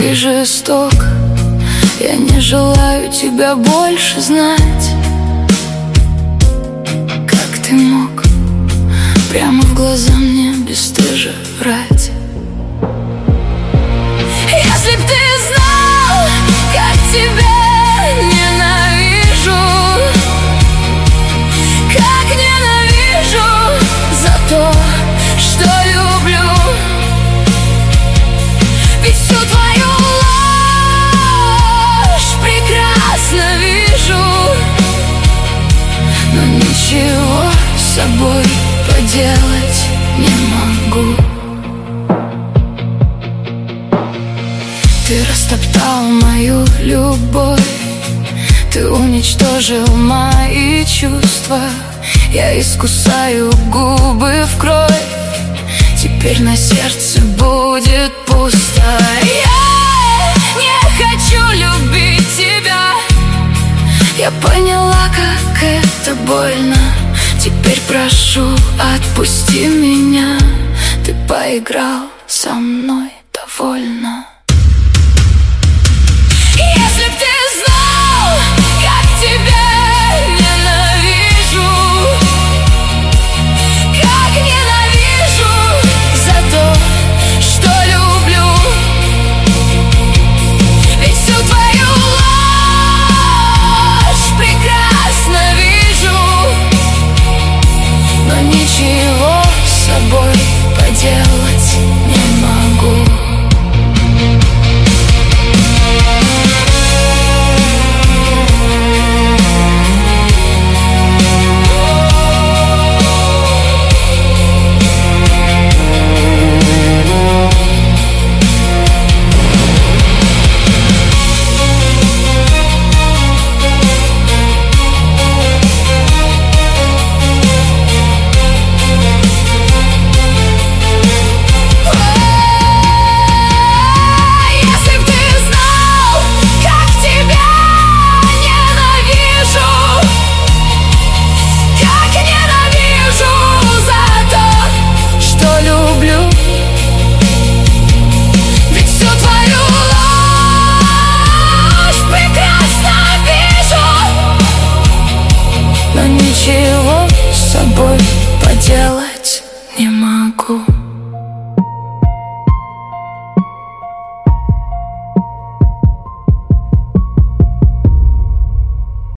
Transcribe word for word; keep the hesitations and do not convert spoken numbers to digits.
ты жесток. Я не желаю тебя больше знать. Как ты мог прямо в глаза мне бесстыже врать? Если б ты знал, как тебя ненавижу, как ненавижу за то, что люблю. Ведь всю твою ложь прекрасно вижу, но ничего с собой поделать не могу. Ты растоптал мою любовь, ты уничтожил мои чувства. Я искусаю губы в кровь, теперь на сердце будет пусто. Я не хочу любить тебя. Я поняла, как это больно. Теперь прошу, отпусти меня. Ты поиграл со мной довольно.